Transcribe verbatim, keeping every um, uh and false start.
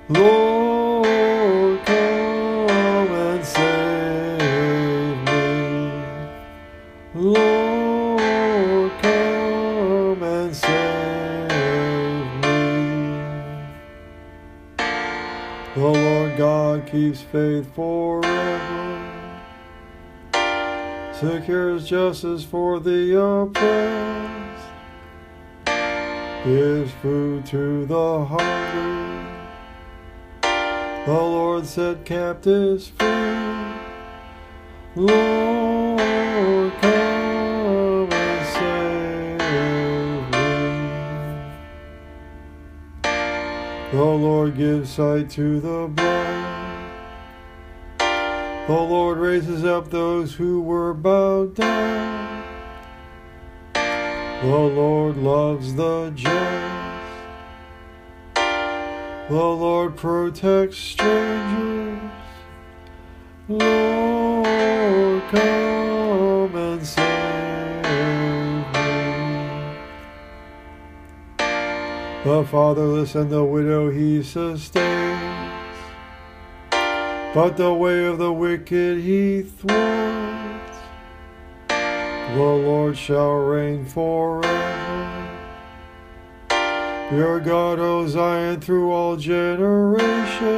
Lord, come and save me. Lord, come and save me. The Lord God keeps faith forever, secures justice for the oppressed, gives food to the hungry. The Lord set captives free. Lord, come and save me. The Lord gives sight to the blind. The Lord raises up those who were bowed down. The Lord loves the just. The Lord protects strangers. Lord, come and save me. The fatherless and the widow he sustains, but the way of the wicked he thwarts. The Lord shall reign forever. Your God, O Zion, through all generations.